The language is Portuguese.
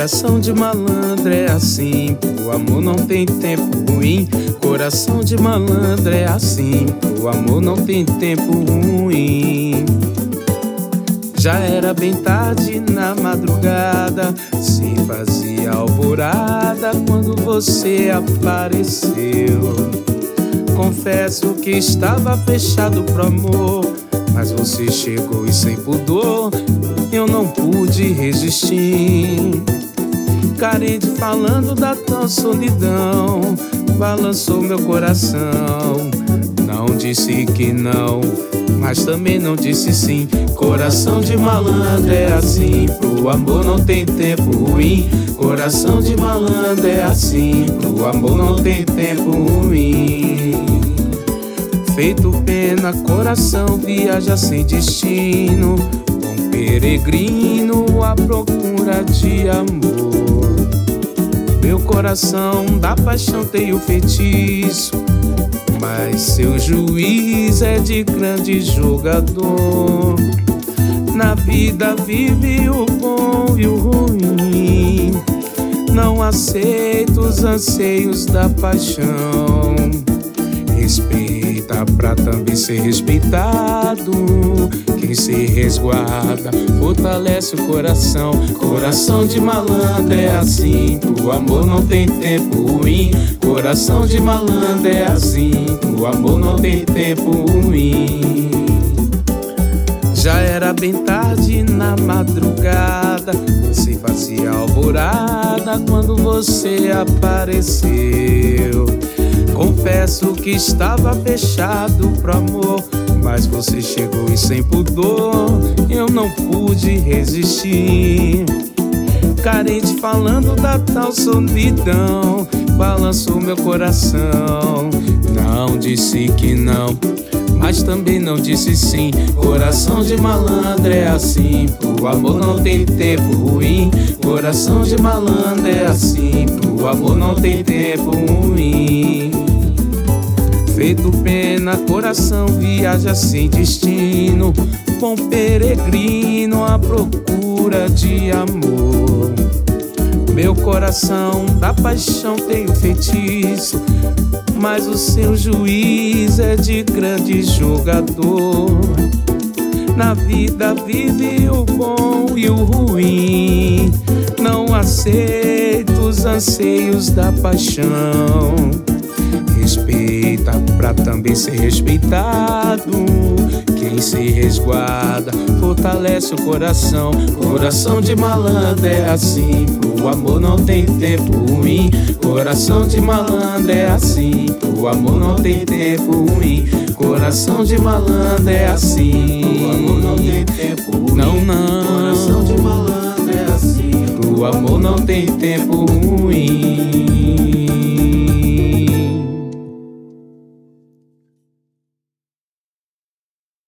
Coração de malandro é assim, o amor não tem tempo ruim. Coração de malandro é assim, o amor não tem tempo ruim. Já era bem tarde na madrugada, se fazia alvorada quando você apareceu. Confesso que estava fechado pro amor, mas você chegou e sem pudor eu não pude resistir. Carente falando da tua solidão, balançou meu coração. Não disse que não, mas também não disse sim. Coração de malandro é assim, pro amor não tem tempo ruim. Coração de malandro é assim, pro amor não tem tempo ruim. Feito pena, coração viaja sem destino, bom peregrino à procura de amor. Meu coração da paixão tem o feitiço, mas seu juiz é de grande jogador. Na vida vive o bom e o ruim, não aceito os anseios da paixão. Respeita pra também ser respeitado, quem se resguarda fortalece o coração. Coração de malandro é assim, o amor não tem tempo ruim. Coração de malandro é assim, o amor não tem tempo ruim. Já era bem tarde na madrugada, se fazia alvorada quando você apareceu. Confesso que estava fechado pro amor, mas você chegou e sem pudor eu não pude resistir. Carente falando da tal solidão, balançou meu coração. Não disse que não, mas também não disse sim. Coração de malandro é assim, o amor não tem tempo ruim. Coração de malandro é assim, o amor não tem tempo ruim. Feito pena, coração viaja sem destino, bom peregrino à procura de amor. Meu coração da paixão tem o feitiço, mas o seu juiz é de grande jogador. Na vida vive o bom e o ruim, não aceito os anseios da paixão. Respeita pra também ser respeitado, quem se resguarda fortalece o coração. Coração de malandro é assim, o amor não tem tempo ruim. Coração de malandro é assim, o amor não tem tempo ruim. Coração de malandro é assim, o amor não tem tempo ruim. Não, não. Coração de malandro é assim, o amor não tem tempo ruim.